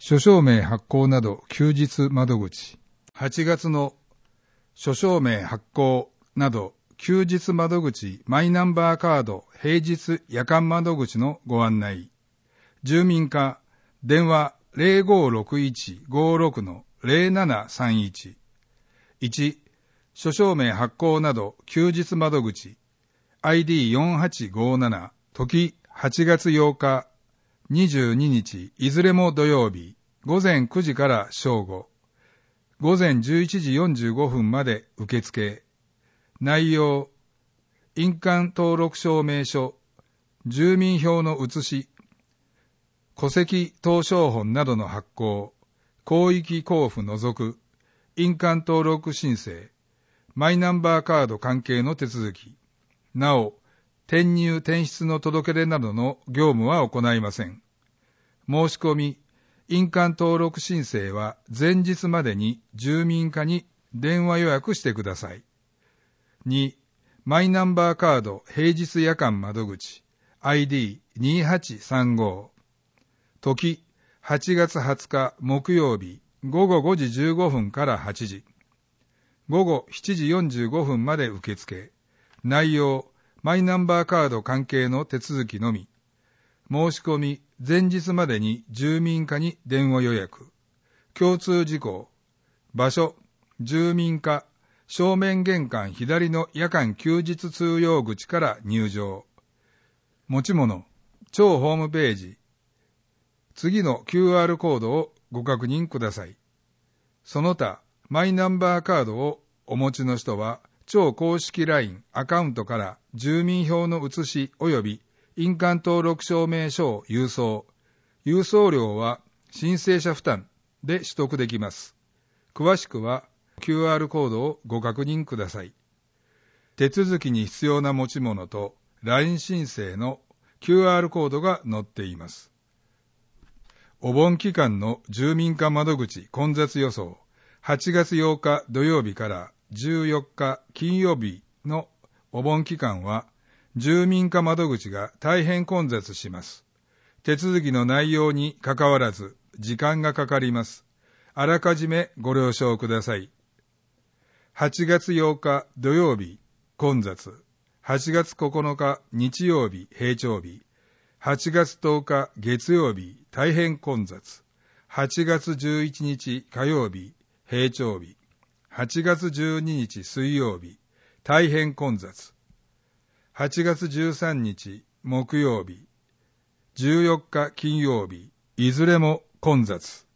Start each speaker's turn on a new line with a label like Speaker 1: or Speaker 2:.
Speaker 1: 諸証明発行など休日窓口。8月の諸証明発行など休日窓口マイナンバーカード平日夜間窓口のご案内。住民課電話 056156-0731。1、諸証明発行など休日窓口 ID4857 時8月8日22日いずれも土曜日午前9時から正午午前11時45分まで受付。内容印鑑登録証明書住民票の写し戸籍謄商本などの発行広域交付除く印鑑登録申請マイナンバーカード関係の手続き。なお、転入転出の届け出などの業務は行いません。申し込み、印鑑登録申請は前日までに住民課に電話予約してください。2、マイナンバーカード平日夜間窓口 ID2835 時8月20日木曜日午後5時15分から8時午後7時45分まで受付。内容、マイナンバーカード関係の手続きのみ。申し込み、前日までに住民課に電話予約。共通事項。場所、住民課、正面玄関左の夜間休日通用口から入場。持ち物、庁ホームページ。次の QR コードをご確認ください。その他、マイナンバーカードをお持ちの人は、庁公式 LINE アカウントから住民票の写し及び印鑑登録証明書を郵送。郵送料は申請者負担で取得できます。詳しくは QR コードをご確認ください。手続きに必要な持ち物と LINE 申請の QR コードが載っています。お盆期間の住民課窓口混雑予想。8月8日土曜日から14日金曜日のお盆期間は住民課窓口が大変混雑します。手続きの内容にかかわらず時間がかかります。あらかじめご了承ください。8月8日土曜日混雑。8月9日日曜日平常日。8月10日月曜日大変混雑。8月11日火曜日平常日。8月12日水曜日大変混雑。8月13日木曜日、14日金曜日いずれも混雑。